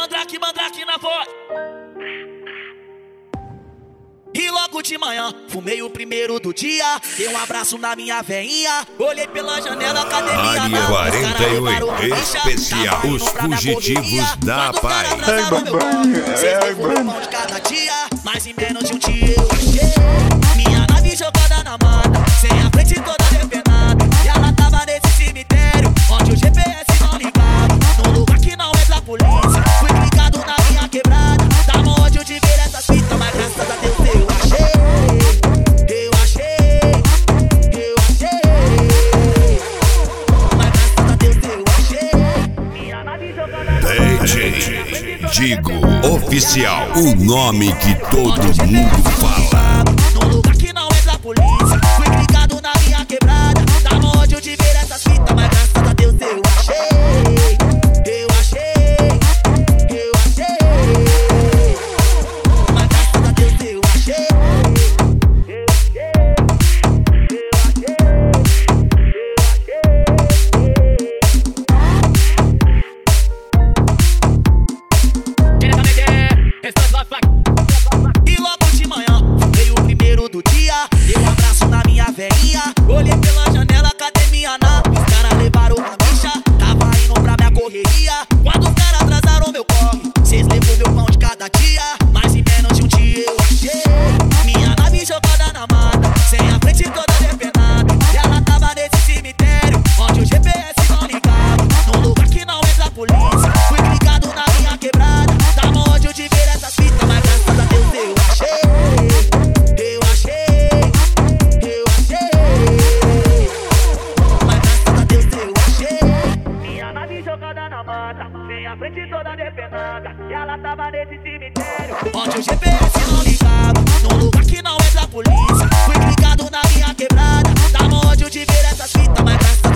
mandrake na voz. E logo de manhã, fumei o primeiro do dia. Dei um abraço na minha veinha. Olhei pela janela, academia. Área 48, especial Os Fugitivos da Paz. Pão de cada dia, mas em menos de um dia eu achei minha nave jogada na mata, sem a frente toda depenada. E ela tava nesse cemitério, onde o GPS não ligava. Num lugar que não entra a polícia. Fui clicado na minha quebrada. Tava onde eu de ver essas fitas, mas graças a Deus eu achei. DJ Digo Oficial, o nome que todo mundo fala. Num lugar que não entra a polícia. Fui clicado na minha quebrada. Tava onde eu de ver essas fitas, mas graças a Deus eu achei. Mas graças a Deus eu achei. E logo de manhã, veio o primeiro do dia. Dei um abraço na minha veinha. Olhei pela janela, academia na. Os caras levaram uma bicha, tava indo pra minha correria. Quando os caras atrasaram meu corre, cês levou meu pão de cada dia. Mas em menos de um dia eu achei minha nave jogada na mata, sem a frente toda depenada. E ela tava nesse cemitério, onde o GPS não ligava. Num lugar que não entra a polícia. Fui clicado na minha quebrada. Tava onde eu de ver essas fitas, mas graças a Deus eu achei. Mas graças a Deus eu achei minha nave jogada na mata, sem a frente toda depenada. E ela tava nesse cemitério, onde o GPS não ligava. Num lugar que não entra a polícia. Fui clicado na minha quebrada. Tava onde eu de ver essas fitas, mas graças